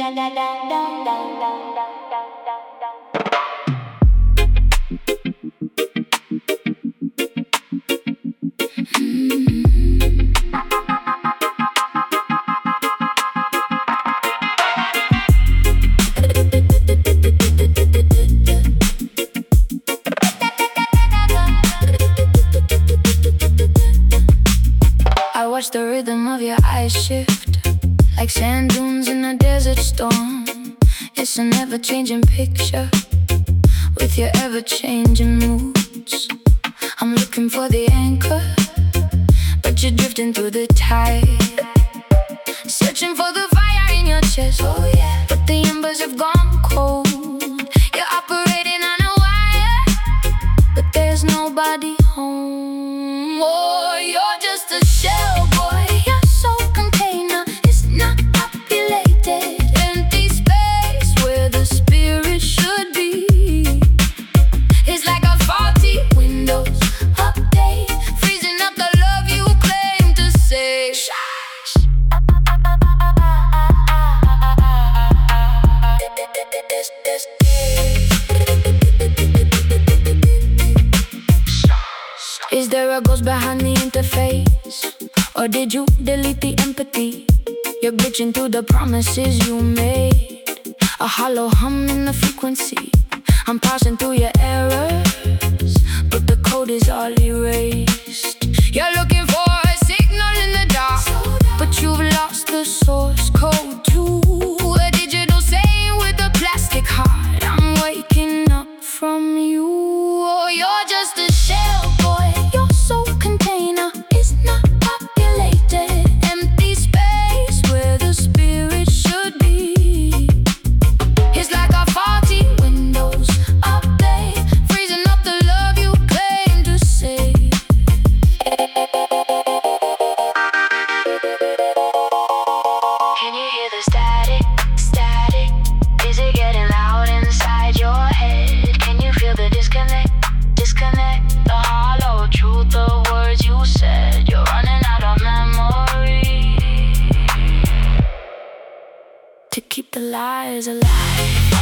I watch the rhythm of your eyes shift, like sand dunes in a desert storm. It's an ever-changing picture, with your ever-changing moods. I'm looking for the anchor, but you're drifting through the tide. Searching for the fire in your chest, oh yeah, but the embers have gone cold. You're operating on a wire, but there's nobody home. Oh, you're just a shell, boy. Your soul container is not populated. Empty space where the spirit should be. It's like a faulty Windows update, freezing up the love you claim to save. Is there a ghost behind the interface? Or did you delete the empathy? You're glitching through the promises you made, a hollow hum in the frequency. I'm parsing through your errors, but the code is all erased. You're looking for a signal in the dark, but you've lost the source code too. A digital saying with a plastic heart. I'm waking up from you. Oh, you're just a shell, boy. Your soul container is not populated. Empty space where the spirit should be. It's like a faulty Windows update, freezing up the love you claim to save. Can you hear the static, static? Is it getting loud inside your head? Can you feel the disconnect, disconnect? The hollow truth of words you said. You're running out of memory to keep the lies alive.